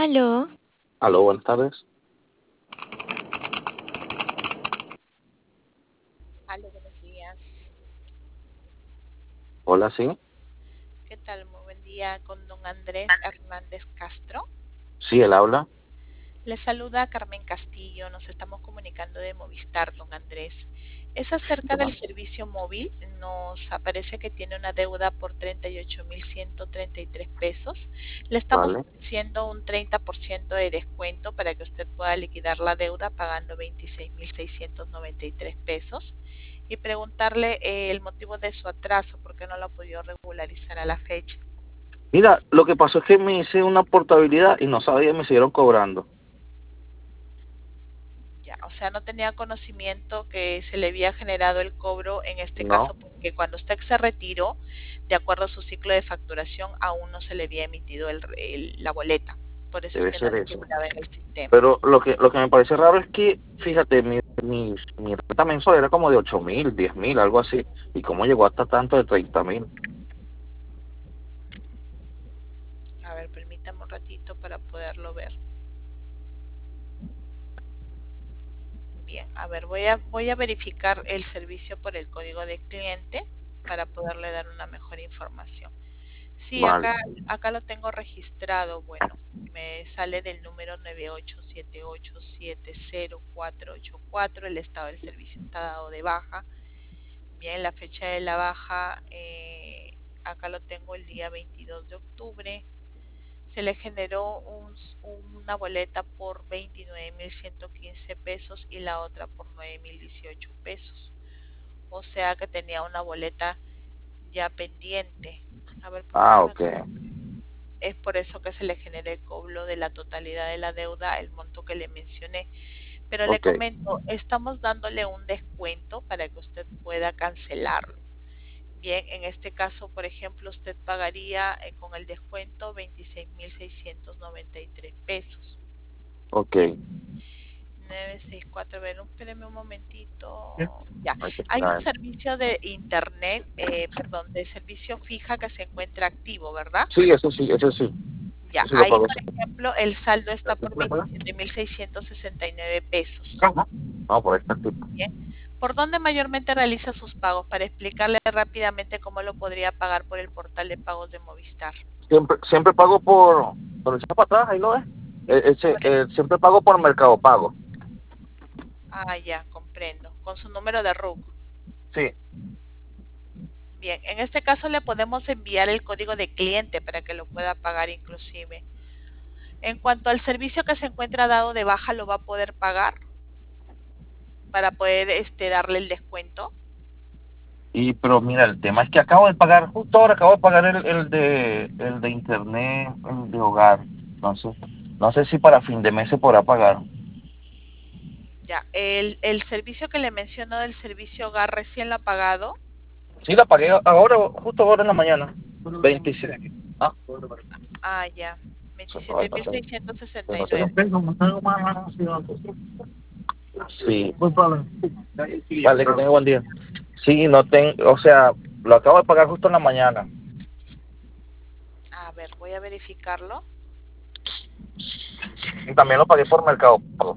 Aló, Aló, buenas tardes. Aló, buenos días. Hola, sí. ¿Qué tal? Muy buen día con don Andrés Hernández Castro. Sí, él habla. Le saluda Carmen Castillo. Nos estamos comunicando de Movistar, don Andrés. Es acerca del Ajá. servicio móvil. Nos aparece que tiene una deuda por 38.133 pesos. Le estamos Vale. ofreciendo un 30% de descuento para que usted pueda liquidar la deuda pagando 26.693 pesos. Y preguntarle el motivo de su atraso, por qué no lo ha podido regularizar a la fecha. Mira, lo que pasó es que me hice una portabilidad y no sabía y me siguieron cobrando. Ya, o sea, no tenía conocimiento que se le había generado el cobro en este caso No, porque cuando usted se retiró, de acuerdo a su ciclo de facturación, aún no se le había emitido la boleta. Por eso es debe que no ser le eso. figuraba en el sistema. Pero lo que me parece raro es que, fíjate, mi renta mensual era como de 8.000, 10.000, algo así. ¿Y cómo llegó hasta tanto de 30.000? A ver, permítame un ratito para poderlo ver. Bien, a ver, voy a verificar el servicio por el código de cliente para poderle dar una mejor información. Sí, Vale. acá lo tengo registrado. Bueno, me sale del número 9878700484. El estado del servicio está dado de baja. Bien, la fecha de la baja, acá lo tengo el día 22 de octubre. Se le generó una boleta por 29.115 pesos y la otra por 9.018 pesos. O sea que tenía una boleta ya pendiente. A ver, Ah, permítame. ok, Es por eso que se le genera el cobro de la totalidad de la deuda, el monto que le mencioné. Pero le ok, comento, estamos dándole un descuento para que usted pueda cancelarlo. Bien, en este caso, por ejemplo, usted pagaría con el descuento 26.693 pesos. ok. Bien, 964, a ver, espéreme un momentito. Ya, Hay que hay un esperar. servicio de internet, perdón, de servicio fija que se encuentra activo, ¿verdad? Sí, eso sí, eso sí. Ya, Eso sí lo ahí pago. por ejemplo el saldo está por 27.669 pesos. Ajá. No, por esta tipo. Bien. ¿Por dónde mayormente realiza sus pagos? Para explicarle rápidamente cómo lo podría pagar por el portal de pagos de Movistar. Siempre pago por echar para atrás, ahí lo ves. Siempre pago por Mercado Pago. Ah, ya, comprendo. Con su número de RUC. Sí. Bien, en este caso le podemos enviar el código de cliente para que lo pueda pagar inclusive. En cuanto al servicio que se encuentra dado de baja, ¿lo va a poder pagar para poder darle el descuento? Pero mira, el tema es que acabo de pagar, justo ahora acabo de pagar el de internet, el de hogar. Entonces, no sé si para fin de mes se podrá pagar. Ya, el servicio que le menciono del servicio hogar recién lo ha pagado. Sí, la pagué ahora, justo ahora en la mañana. 27. Ah, Ah, ya, ay, veintisiete no mil sé. seiscientos sesenta No y sé. nueve. Sí. Vale, que tenga buen día. Sí, no tengo, o sea, lo acabo de pagar justo en la mañana. A ver, voy a verificarlo. Y también lo pagué por Mercado Pago.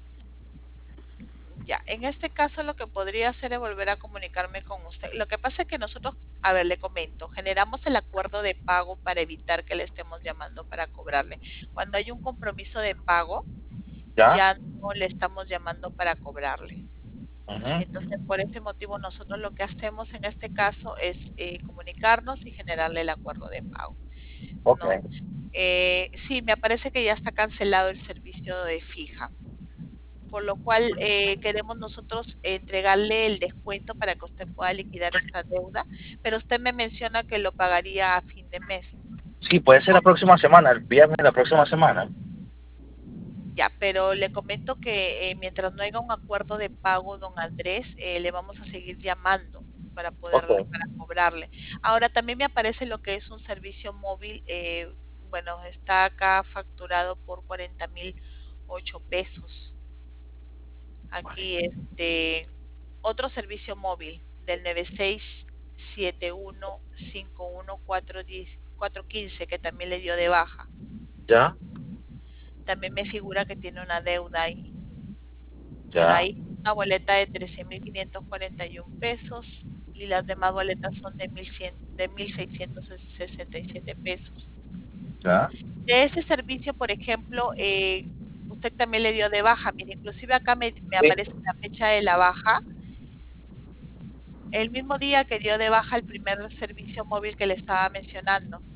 Ya, en este caso lo que podría hacer es volver a comunicarme con usted. Lo que pasa es que nosotros, a ver, le comento, generamos el acuerdo de pago para evitar que le estemos llamando para cobrarle. Cuando hay un compromiso de pago, ¿Ya? ya no le estamos llamando para cobrarle. Ujú. Entonces, por ese motivo, nosotros lo que hacemos en este caso es comunicarnos y generarle el acuerdo de pago, Ok, ¿no? Sí, me parece que ya está cancelado el servicio de fija, por lo cual queremos nosotros entregarle el descuento para que usted pueda liquidar esta deuda, pero usted me menciona que lo pagaría a fin de mes. sí, puede ser la próxima semana, el viernes de la próxima semana. Ya, pero le comento que mientras no haya un acuerdo de pago, don Andrés, le vamos a seguir llamando para Ok. para cobrarle. Ahora también me aparece lo que es un servicio móvil, bueno, está acá facturado por 40.008 pesos. Aquí otro servicio móvil del 9671514115 que también le dio de baja. ¿Ya? también me figura que tiene una deuda ahí. Bueno, Ya, ahí una boleta de 13.541 pesos y las demás boletas son de 1.100, de 1.667 pesos. ya. De ese servicio, por ejemplo, usted también le dio de baja. Mire, inclusive acá me Sí. aparece la fecha de la baja. El mismo día que dio de baja el primer servicio móvil que le estaba mencionando.